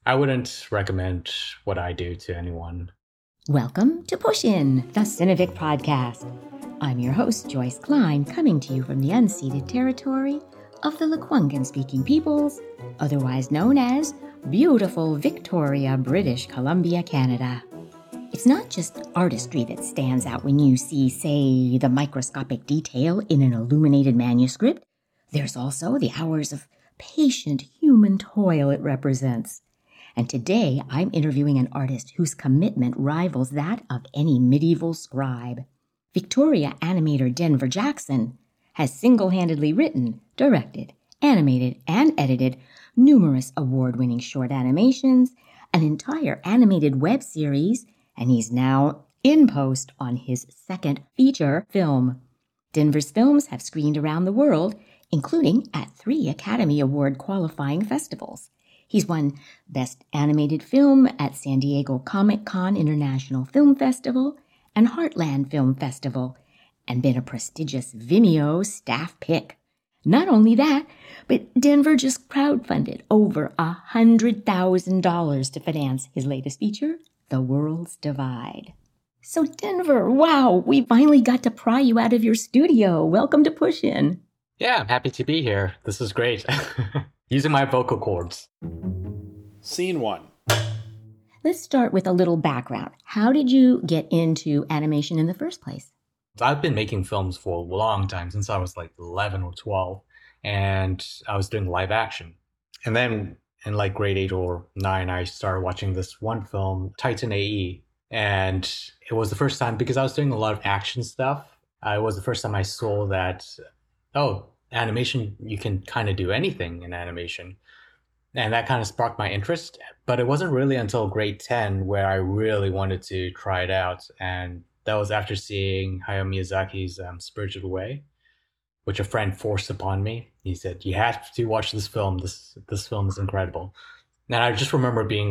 I wouldn't recommend what I do to anyone. Welcome to Push In, the Cinevic podcast. I'm your host, Joyce Klein, coming to you from the unceded territory of the Lekwungen-speaking peoples, otherwise known as beautiful Victoria, British Columbia, Canada. It's not just artistry that stands out when you see, say, the microscopic detail in an illuminated manuscript. There's also the hours of patient human toil it represents. And today, I'm interviewing an artist whose commitment rivals that of any medieval scribe. Victoria animator Denver Jackson has single-handedly written, directed, animated, and edited numerous award-winning short animations, an entire animated web series, and he's now in post on his second feature film. Denver's films have screened around the world, including at 3 Academy Award qualifying festivals. He's won Best Animated Film at San Diego Comic-Con International Film Festival and Heartland Film Festival, and been a prestigious Vimeo staff pick. Not only that, but Denver just crowdfunded over $100,000 to finance his latest feature, The World's Divide. So Denver, wow, we finally got to pry you out of your studio. Welcome to Push In. Yeah, I'm happy to be here. This is great. Using my vocal cords. Scene 1. Let's start with a little background. How did you get into animation in the first place? I've been making films for a long time, since I was like 11 or 12, and I was doing live action. And then in like grade 8 or 9, I started watching this one film, Titan AE. And it was the first time, because I was doing a lot of action stuff, it was the first time I saw that, animation, you can kind of do anything in animation. And that kind of sparked my interest. But it wasn't really until grade 10 where I really wanted to try it out. And that was after seeing Hayao Miyazaki's Spirited Away, which a friend forced upon me. He said, "You have to watch this film. This film is incredible." And I just remember being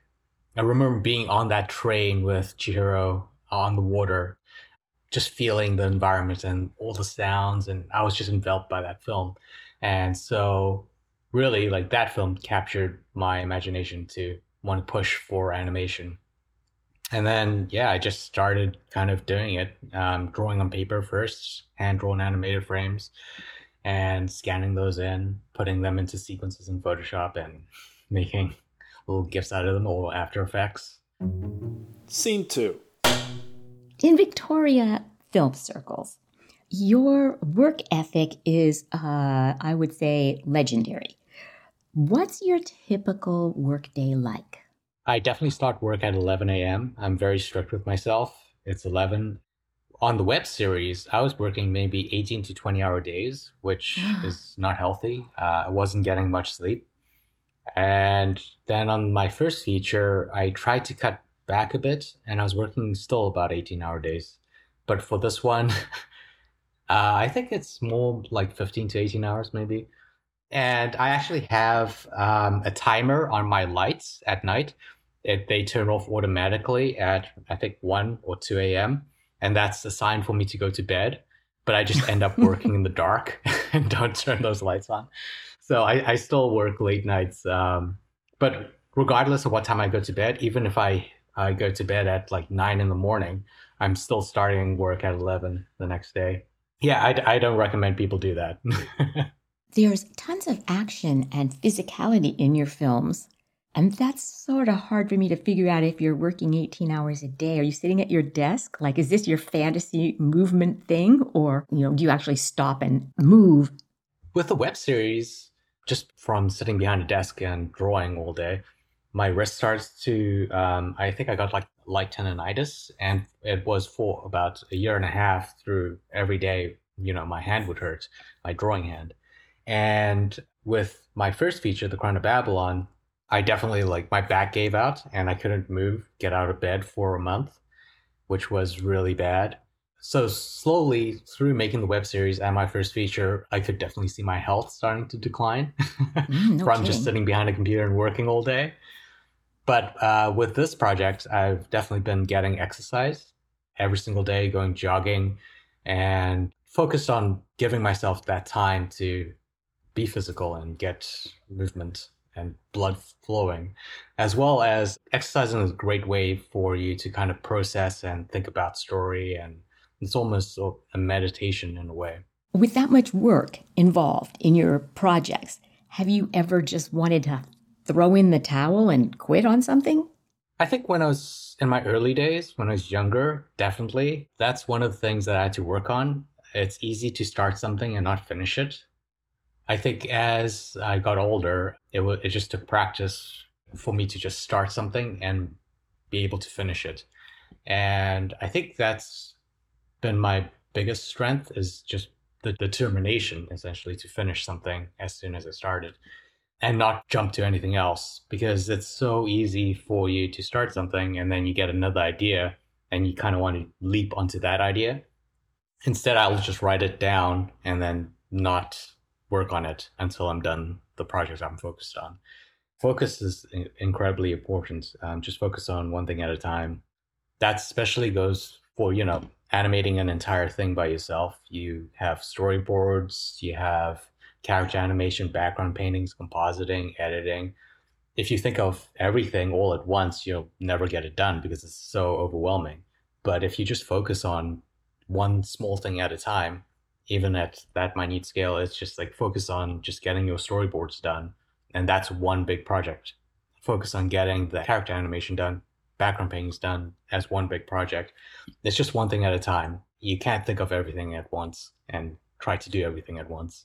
on that train with Chihiro on the water, just feeling the environment and all the sounds, and I was just enveloped by that film. And so really, like, that film captured my imagination to want to push for animation. And then, I just started kind of doing it, drawing on paper first, hand-drawn animated frames, and scanning those in, putting them into sequences in Photoshop, and making little GIFs out of them, or After Effects. Scene 2. In Victoria film circles, your work ethic is, I would say, legendary. What's your typical workday like? I definitely start work at 11 a.m. I'm very strict with myself. It's 11. On the web series, I was working maybe 18 to 20-hour days, which is not healthy. I wasn't getting much sleep. And then on my first feature, I tried to cut back a bit, and I was working still about 18-hour days. But for this one, I think it's more like 15 to 18 hours maybe. And I actually have a timer on my lights at night. They turn off automatically at, I think, 1 or 2 a.m. And that's a sign for me to go to bed. But I just end up working in the dark and don't turn those lights on. So I still work late nights. But regardless of what time I go to bed, even if I go to bed at like 9 in the morning, I'm still starting work at 11 the next day. Yeah, I don't recommend people do that. There's tons of action and physicality in your films. And that's sort of hard for me to figure out if you're working 18 hours a day. Are you sitting at your desk? Like, is this your fantasy movement thing? Or, do you actually stop and move? With the web series, just from sitting behind a desk and drawing all day, my wrist starts to, I think I got like light tendonitis. And it was for about a year and a half through every day, my hand would hurt, my drawing hand. And with my first feature, The Crown of Babylon, I definitely, my back gave out and I couldn't get out of bed for a month, which was really bad. So slowly through making the web series and my first feature, I could definitely see my health starting to decline from just sitting behind a computer and working all day. But with this project, I've definitely been getting exercise every single day, going jogging, and focused on giving myself that time to be physical and get movement and blood flowing, as well as exercising is a great way for you to kind of process and think about story. And it's almost a meditation in a way. With that much work involved in your projects, have you ever just wanted to throw in the towel and quit on something? I think when I was in my early days, when I was younger, definitely. That's one of the things that I had to work on. It's easy to start something and not finish it. I think as I got older, it just took practice for me to just start something and be able to finish it. And I think that's been my biggest strength, is just the determination, essentially, to finish something as soon as I started and not jump to anything else, because it's so easy for you to start something and then you get another idea and you kind of want to leap onto that idea. Instead, I'll just write it down and then not work on it until I'm done the project I'm focused on. Focus is incredibly important. Just focus on one thing at a time. That especially goes for, animating an entire thing by yourself. You have storyboards, you have character animation, background paintings, compositing, editing. If you think of everything all at once, you'll never get it done because it's so overwhelming. But if you just focus on one small thing at a time, even at that minute scale, it's just like focus on just getting your storyboards done. And that's one big project. Focus on getting the character animation done, background paintings done as one big project. It's just one thing at a time. You can't think of everything at once and try to do everything at once.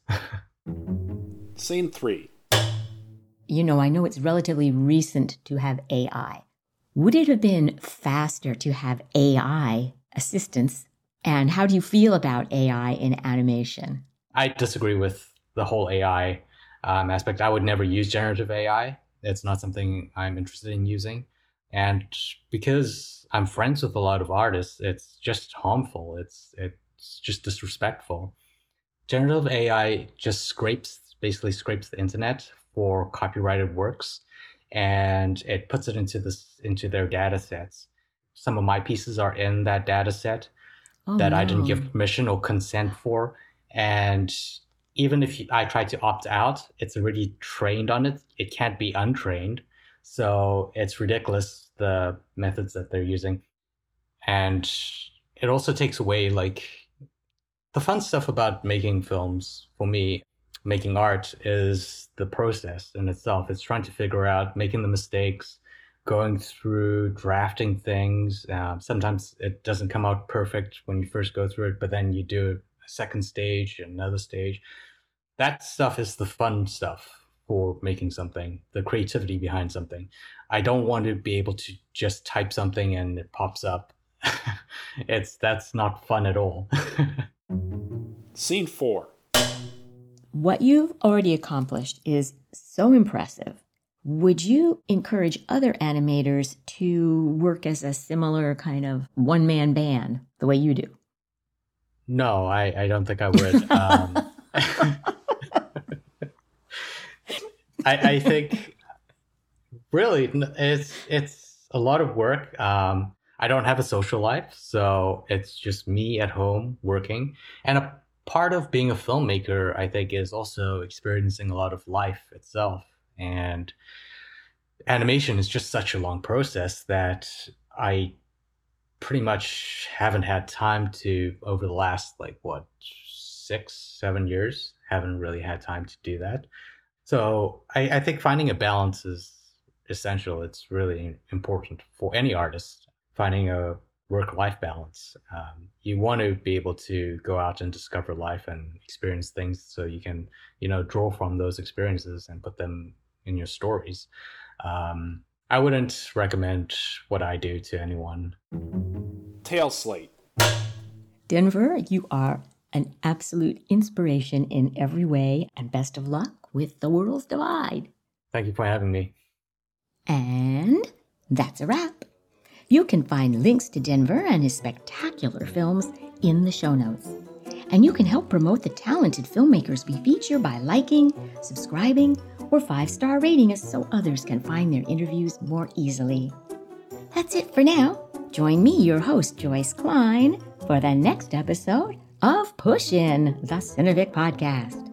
Scene 3. I know it's relatively recent to have AI. Would it have been faster to have AI assistance? And how do you feel about AI in animation? I disagree with the whole AI aspect. I would never use generative AI. It's not something I'm interested in using. And because I'm friends with a lot of artists, it's just harmful. It's just disrespectful. Generative AI just basically scrapes the internet for copyrighted works, and it puts it into their data sets. Some of my pieces are in that data set that I didn't give permission or consent for. And even if I try to opt out, it's already trained on it. It can't be untrained. So it's ridiculous, the methods that they're using. And it also takes away the fun stuff about making films. For me, making art is the process in itself. It's trying to figure out, making the mistakes, going through, drafting things. Sometimes it doesn't come out perfect when you first go through it, but then you do a second stage, another stage. That stuff is the fun stuff for making something, the creativity behind something. I don't want to be able to just type something and it pops up. That's not fun at all. Scene 4. What you've already accomplished is so impressive. Would you encourage other animators to work as a similar kind of one-man band the way you do? No, I don't think I would. I think really it's a lot of work. I don't have a social life, so it's just me at home working. And a part of being a filmmaker, I think, is also experiencing a lot of life itself. And animation is just such a long process that I pretty much haven't had time to, over the last 6-7 years, haven't really had time to do that. So I think finding a balance is essential. It's really important for any artist, finding a work-life balance. You want to be able to go out and discover life and experience things so you can, draw from those experiences and put them in your stories. I wouldn't recommend what I do to anyone. Tail Slate. Denver, you are an absolute inspiration in every way, and best of luck with The World's Divide. Thank you for having me. And that's a wrap. You can find links to Denver and his spectacular films in the show notes. And you can help promote the talented filmmakers we feature by liking, subscribing, or 5-star rating us so others can find their interviews more easily. That's it for now. Join me, your host, Joyce Klein, for the next episode of Push In, the Cinevic Podcast.